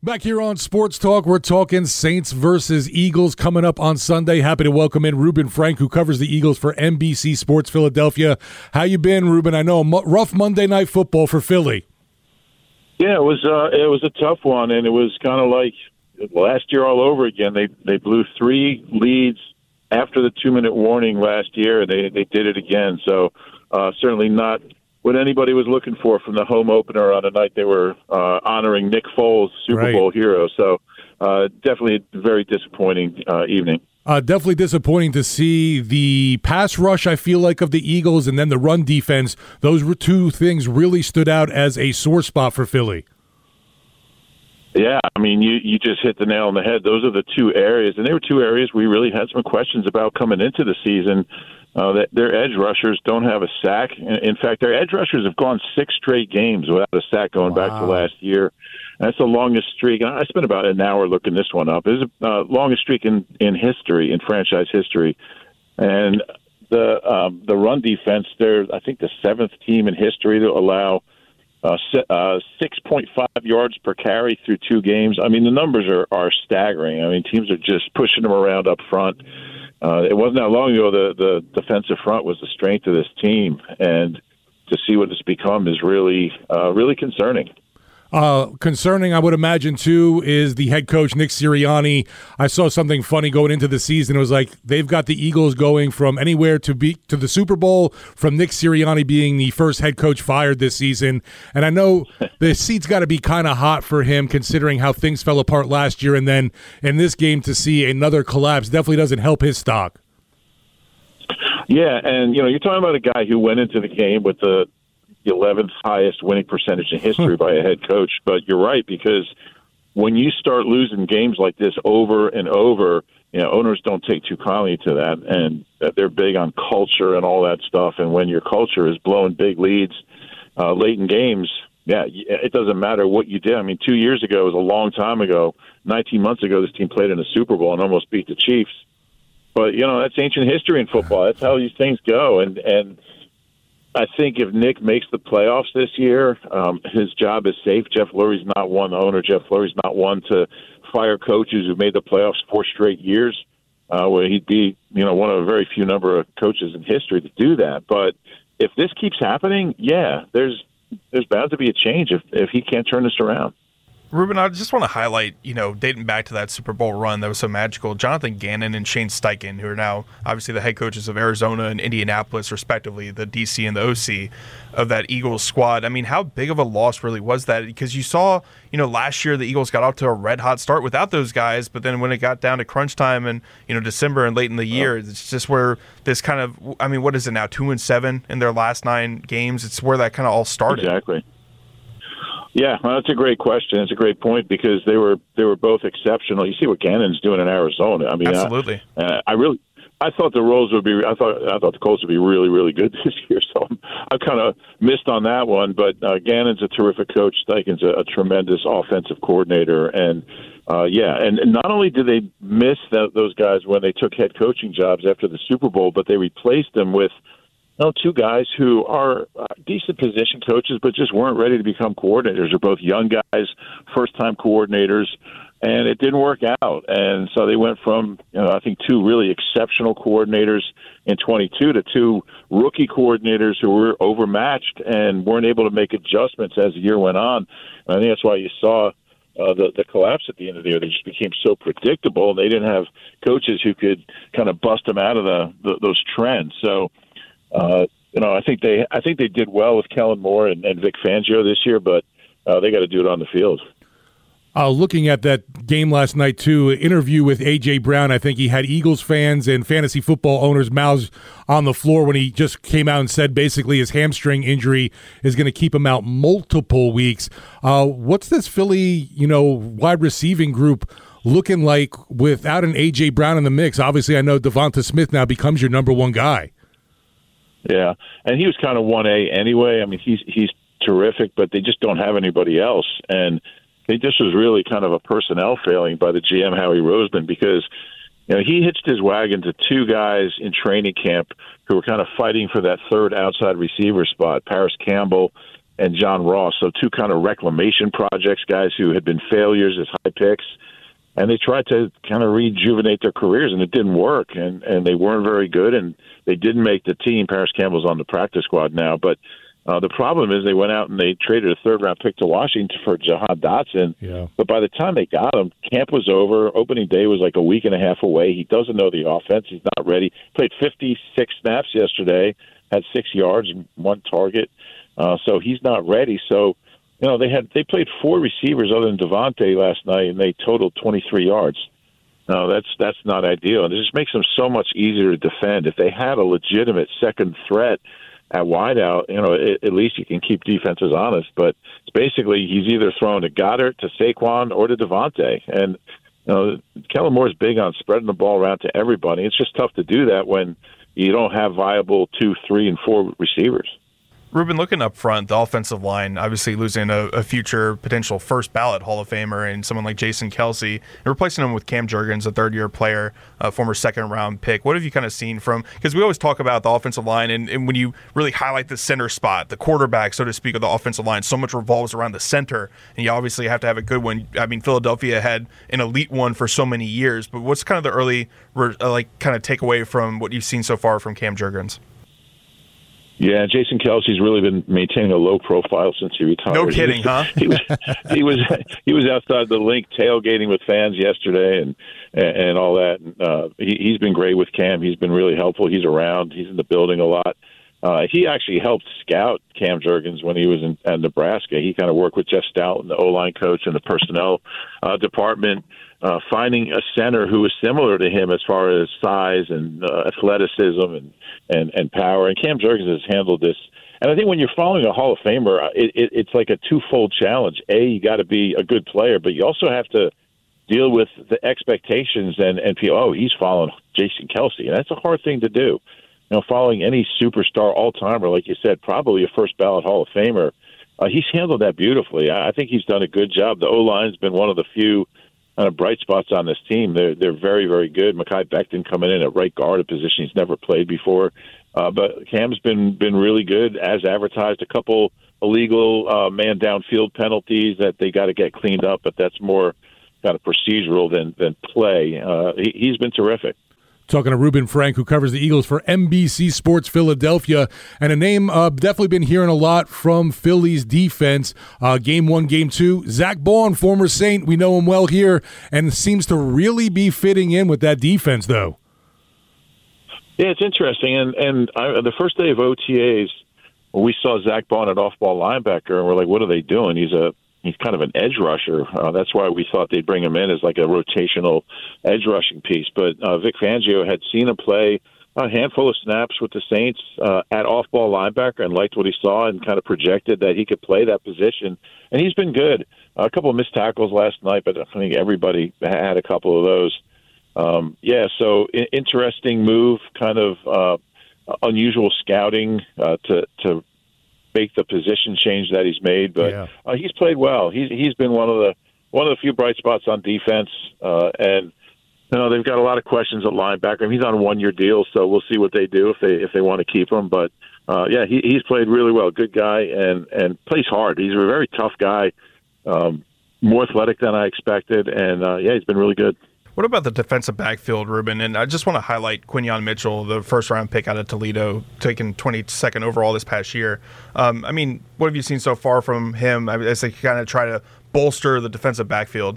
Back here on Sports Talk, we're talking Saints versus Eagles coming up on Sunday. Happy to welcome in Reuben Frank, who covers the Eagles for NBC Sports Philadelphia. How you been, Reuben? I know a rough Monday Night Football for Philly. Yeah, it was a tough one, and it was kind of like last year all over again. They blew 3 leads after the 2-minute warning last year, and they did it again. So certainly not what anybody was looking for from the home opener on a night they were honoring Nick Foles, Super Bowl hero. So definitely a very disappointing evening. Definitely disappointing to see the pass rush, I feel like, of the Eagles, and then the run defense. Those two things really stood out as a sore spot for Philly. Yeah, I mean, you just hit the nail on the head. Those are the 2 areas, and they were 2 areas we really had some questions about coming into the season. That their edge rushers don't have a sack. In fact, their edge rushers have gone 6 straight games without a sack going back to last year. That's the longest streak. I spent about an hour looking this one up. It's the longest streak in history, in franchise history. And the run defense, they're, I think, the 7th team in history to allow 6.5 yards per carry through 2 games. I mean, the numbers are staggering. I mean, teams are just pushing them around up front. It wasn't that long ago the defensive front was the strength of this team, and to see what it's become is really concerning. Concerning, I would imagine, too, is the head coach, Nick Sirianni. I saw something funny going into the season. It was like they've got the Eagles going from anywhere to the Super Bowl, from Nick Sirianni being the first head coach fired this season. And I know the seat's got to be kind of hot for him, considering how things fell apart last year. And then in this game to see another collapse definitely doesn't help his stock. Yeah, and, you're talking about a guy who went into the game with the 11th highest winning percentage in history by a head coach. But you're right, because when you start losing games like this over and over, owners don't take too kindly to that, and they're big on culture and all that stuff. And when your culture is blowing big leads late in games, it doesn't matter what you did. I mean, 2 years ago was a long time ago. 19 months ago, this team played in the Super Bowl and almost beat the Chiefs. But, that's ancient history in football. That's how these things go. And I think if Nick makes the playoffs this year, his job is safe. Jeff Lurie's not one. The owner, Jeff Lurie's not one to fire coaches who've made the playoffs 4 straight years, where he'd be, one of a very few number of coaches in history to do that. But if this keeps happening, there's bound to be a change if he can't turn this around. Reuben, I just want to highlight, dating back to that Super Bowl run that was so magical, Jonathan Gannon and Shane Steichen, who are now obviously the head coaches of Arizona and Indianapolis, respectively, the DC and the OC of that Eagles squad. I mean, how big of a loss really was that? Because you saw, last year the Eagles got off to a red-hot start without those guys, but then when it got down to crunch time and, December and late in the year, it's just where this kind of, what is it now, 2-7 in their last 9 games? It's where that kind of all started. Exactly. Yeah, well, that's a great question. It's a great point because they were both exceptional. You see what Gannon's doing in Arizona. I mean, absolutely. I thought the Rolls would be. I thought the Colts would be really, really good this year. So I kind of missed on that one. But Gannon's a terrific coach. Steichen's a tremendous offensive coordinator, and and not only did they miss those guys when they took head coaching jobs after the Super Bowl, but they replaced them with 2 guys who are decent position coaches, but just weren't ready to become coordinators. They're both young guys, first-time coordinators, and it didn't work out. And so they went from, I think, 2 really exceptional coordinators in 22 to 2 rookie coordinators who were overmatched and weren't able to make adjustments as the year went on. And I think that's why you saw the collapse at the end of the year. They just became so predictable, and they didn't have coaches who could kind of bust them out of those trends. So, I think they did well with Kellen Moore and Vic Fangio this year, but they got to do it on the field. Looking at that game last night, too, interview with A.J. Brown, I think he had Eagles fans and fantasy football owners' mouths on the floor when he just came out and said basically his hamstring injury is going to keep him out multiple weeks. What's this Philly, wide receiving group looking like without an A.J. Brown in the mix? Obviously, I know Devonta Smith now becomes your number 1 guy. Yeah, and he was kind of 1A anyway. I mean, he's terrific, but they just don't have anybody else. And it just was really kind of a personnel failing by the GM, Howie Roseman, because he hitched his wagon to 2 guys in training camp who were kind of fighting for that third outside receiver spot, Paris Campbell and John Ross. So two kind of reclamation projects, guys who had been failures as high picks. And they tried to kind of rejuvenate their careers, and it didn't work. And they weren't very good, and they didn't make the team. Paris Campbell's on the practice squad now. But the problem is they went out and they traded a third-round pick to Washington for Jahan Dotson. Yeah. But by the time they got him, camp was over. Opening day was like a week and a half away. He doesn't know the offense. He's not ready. Played 56 snaps yesterday, had 6 yards and 1 target. So he's not ready. So, they played 4 receivers other than Devontae last night, and they totaled 23 yards. No, that's not ideal. And it just makes them so much easier to defend. If they had a legitimate second threat at wideout, at least you can keep defenses honest. But it's basically he's either thrown to Goddard, to Saquon, or to Devontae. And Kellen Moore's big on spreading the ball around to everybody. It's just tough to do that when you don't have viable 2, 3, and 4 receivers. Ruben, looking up front, the offensive line, obviously losing a future potential first ballot Hall of Famer and someone like Jason Kelce, and replacing him with Cam Jurgens, a third-year player, a former second-round pick. What have you kind of seen from – because we always talk about the offensive line, and when you really highlight the center spot, the quarterback, so to speak, of the offensive line, so much revolves around the center, and you obviously have to have a good one. I mean, Philadelphia had an elite one for so many years, but what's kind of the early kind of takeaway from what you've seen so far from Cam Jurgens? Yeah, Jason Kelce's really been maintaining a low profile since he retired. No kidding, huh? He was outside the Link tailgating with fans yesterday and all that. And, he's been great with Cam. He's been really helpful. He's around. He's in the building a lot. He actually helped scout Cam Jurgens when he was in Nebraska. He kind of worked with Jeff Stout and the O-line coach and the personnel department, finding a center who was similar to him as far as size and athleticism and power. And Cam Jurgens has handled this. And I think when you're following a Hall of Famer, it's like a twofold challenge. A, you got to be a good player, but you also have to deal with the expectations and feel, he's following Jason Kelce. And that's a hard thing to do. Following any superstar all-timer, like you said, probably a first-ballot Hall of Famer, he's handled that beautifully. I think he's done a good job. The O-line's been one of the few bright spots on this team. They're very, very good. Mekhi Becton coming in at right guard, a position he's never played before. But Cam's been really good, as advertised. A couple illegal man downfield penalties that they got to get cleaned up, but that's more kind of procedural than play. He's been terrific. Talking to Ruben Frank, who covers the Eagles for NBC Sports Philadelphia, and a name definitely been hearing a lot from Philly's defense. Game 1, Game 2, Zach Baun, former Saint. We know him well here, and seems to really be fitting in with that defense, though. Yeah, it's interesting. And the first day of OTAs, we saw Zach Baun at off-ball linebacker, and we're like, what are they doing? He's kind of an edge rusher. That's why we thought they'd bring him in as like a rotational edge rushing piece. But Vic Fangio had seen him play a handful of snaps with the Saints at off-ball linebacker and liked what he saw and kind of projected that he could play that position. And he's been good. A couple of missed tackles last night, but I think everybody had a couple of those. So interesting move, kind of unusual scouting to make the position change that he's made, but he's played well. He's been one of the few bright spots on defense, and they've got a lot of questions at linebacker. He's on a 1-year deal, so we'll see what they do if they want to keep him. But he's played really well. Good guy and plays hard. He's a very tough guy, more athletic than I expected, and he's been really good. What about the defensive backfield, Ruben? And I just want to highlight Quinyon Mitchell, the first-round pick out of Toledo, taken 22nd overall this past year. What have you seen so far from him as they kind of try to bolster the defensive backfield?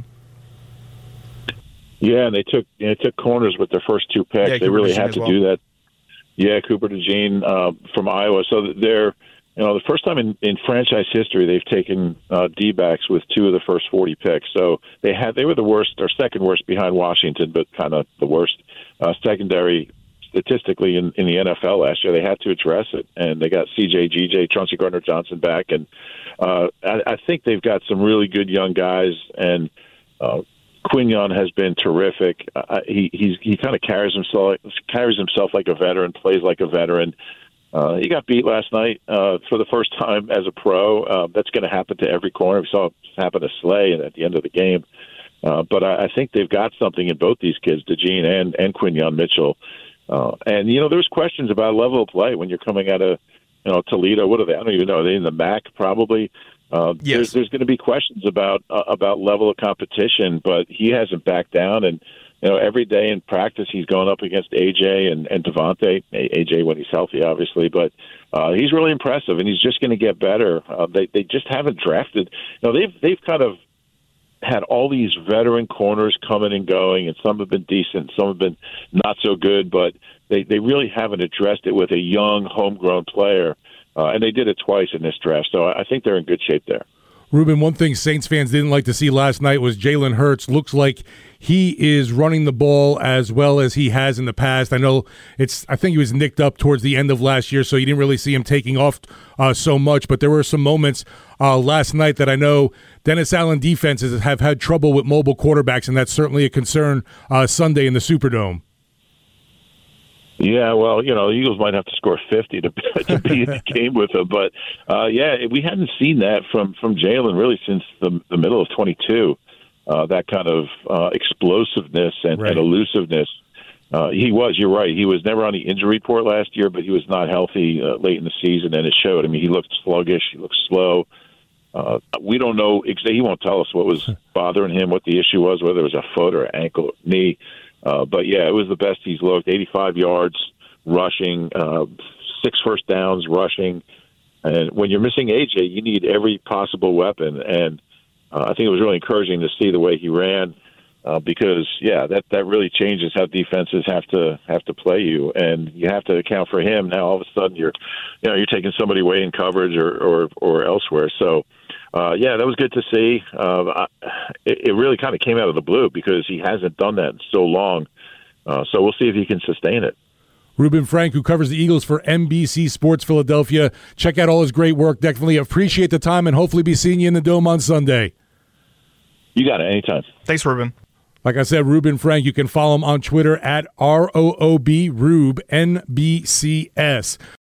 Yeah, and they took corners with their first 2 picks. They really had to do that. Yeah, Cooper DeJean from Iowa. So they're the first time in franchise history they've taken D-backs with 2 of the first 40 picks. So they were the worst or second worst behind Washington, but kind of the worst secondary statistically in the NFL last year. They had to address it, and they got C.J. G.J. Chauncey Gardner-Johnson back, and I think they've got some really good young guys, and Quinyon has been terrific. He kind of carries himself like a veteran, plays like a veteran. He got beat last night for the first time as a pro. That's going to happen to every corner. We saw it happen to Slay at the end of the game. But I think they've got something in both these kids, DeJean and Quinyon Mitchell. And there was questions about level of play when you're coming out of Toledo. What are they? I don't even know. Are they in the MAC probably? Yes. There's going to be questions about level of competition, but he hasn't backed down. And every day in practice, he's going up against AJ and Devontae. AJ when he's healthy, obviously, but he's really impressive, and he's just going to get better. They just haven't drafted. They've kind of had all these veteran corners coming and going, and some have been decent, some have been not so good, but they really haven't addressed it with a young, homegrown player, and they did it twice in this draft, so I think they're in good shape there. Ruben, one thing Saints fans didn't like to see last night was Jalen Hurts. Looks like he is running the ball as well as he has in the past. I think he was nicked up towards the end of last year, so you didn't really see him taking off so much. But there were some moments last night that I know Dennis Allen defenses have had trouble with mobile quarterbacks, and that's certainly a concern Sunday in the Superdome. Yeah, well, the Eagles might have to score 50 to be in the game with them. But, we hadn't seen that from Jalen really since the middle of 22, that kind of explosiveness and elusiveness. You're right, he was never on the injury report last year, but he was not healthy late in the season, and it showed. I mean, he looked sluggish, he looked slow. We don't know exactly. He won't tell us what was bothering him, what the issue was, whether it was a foot or ankle or knee. But, it was the best he's looked, 85 yards rushing, 6 first downs rushing. And when you're missing A.J., you need every possible weapon. And I think it was really encouraging to see the way he ran because, that really changes how defenses have to play you. And you have to account for him. Now, all of a sudden, you're taking somebody away in coverage or elsewhere. So, that was good to see. It really kind of came out of the blue because he hasn't done that in so long. So we'll see if he can sustain it. Ruben Frank, who covers the Eagles for NBC Sports Philadelphia. Check out all his great work. Definitely appreciate the time and hopefully be seeing you in the Dome on Sunday. You got it. Anytime. Thanks, Ruben. Like I said, Ruben Frank, you can follow him on Twitter at ROOB Rube NBCS.